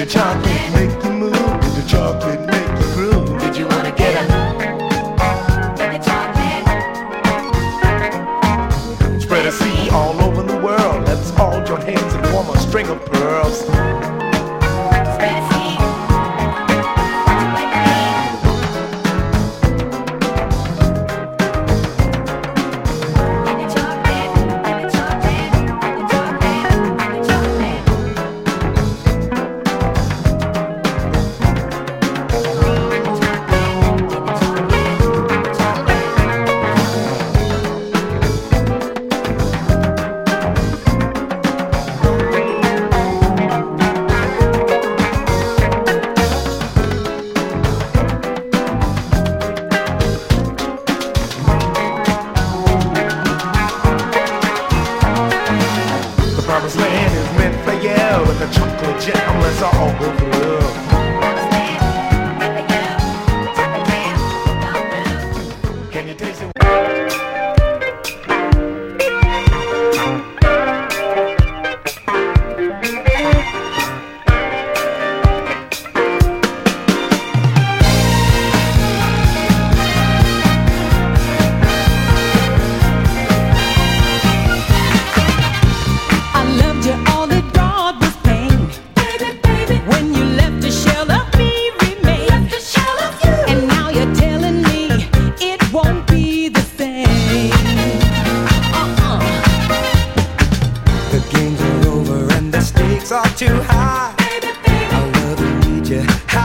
the chocolate make you move? Did the chocolate make you groove? Did you wanna get a spread a sea all over the world? Let's all join hands and form a string of pearls. Promised land is meant for you with a chocolate jam. Let's all go through. Can you taste it? Are too high. Baby, baby. I love and need you.